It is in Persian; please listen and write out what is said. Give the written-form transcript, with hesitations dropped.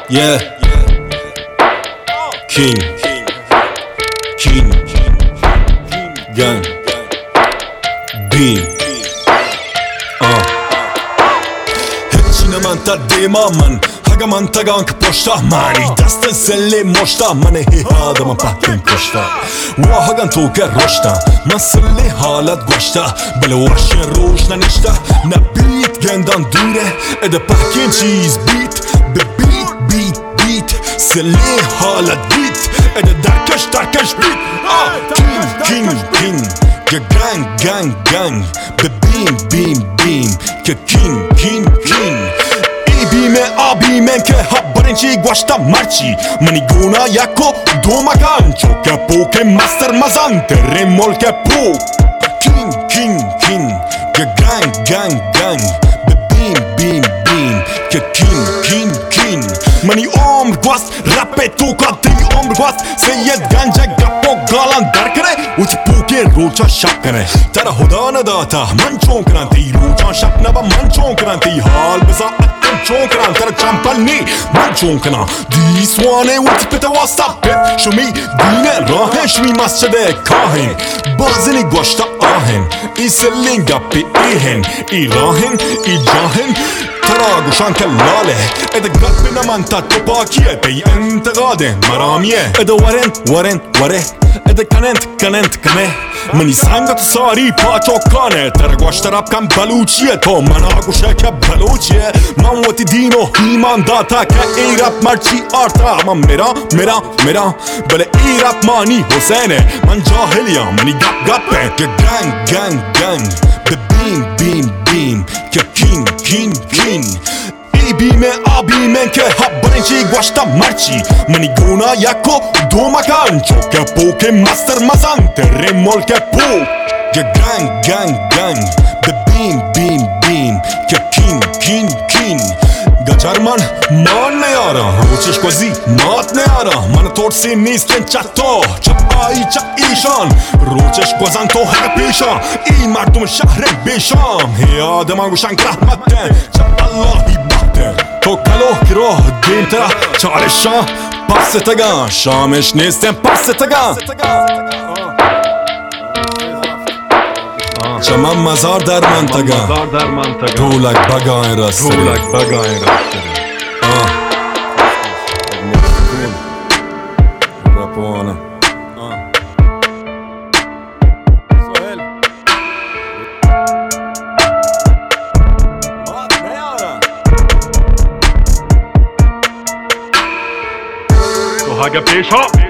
Yeah. King Gang Beam هیچی نمانتا دیما من هگه من تگان که پشتا مانی دست زلی مشتا من هیهاده من پهکیم کشتا و هگن تو که رشتا من سلی حالت گوشتا بله وشن روش ننشتا نبیت گندان دوره اده پهکیم چیز بیت به بیت سلی حالت بیت اده درکش بیت King که gang به بیم که king ای بیمه آبیمه که برنچی گوشتا مرچی منی گونا یکو دو مکان چوکه پوکه مستر مزان تره ملک پو King که gang به بیم که king منی عمر گوست رپ تو قدری عمر گوست سید گنج گپ و گالان در کنه و چه پوکه روچا شب کنه تر خدا نداتا من چون کنن تی روچا شب نبا من چون کنن تی حال بزا اتن چون کنن تر چمپل نی من چون کنن دیسوانه و چه پتا واستا پت شمی دینه راهن شمی مسجد کاهن بازنی گوشتا آهن ای سلین گپی ایهن ای راهن ای جاهن ترا گوشان که لاله اده گپ نمانتا تو پاکیه پی انتقاده مرامیه اده وره اده کننت کنه منی سنگا تو ساری پاچوکانه تر گوشت رب کم بلوچیه تو منا گوشه که بلوچیه من وطی دین و ایمان داتا که ای رب مرچی آرتا من میرا بله ای رب مانی حسینه من جاهلیم منی گپه که گنگ به بیم که king ای بیمه آبیمه که برنچی گوشتا مرچی منی گونا یکو دو مکان چوکه پوکه مستر مزان تره ملک پو که gang به بیم که king گچر من مان نیارا روچش گوزی مات نیارا من ترسی نیستن چطا چپایی چه ایشان روچش گوزن تو هر پیشا ای مردم شهر بیشام هی آدم گوشن که رحمتن چه اللهی بحتن تو کلو که روح دیم ترا چارشان پس تگان شامش نیستن پس تگان چمان مزار در منطقه طولک بگاین رستری رپوانه تو هگه پیش ها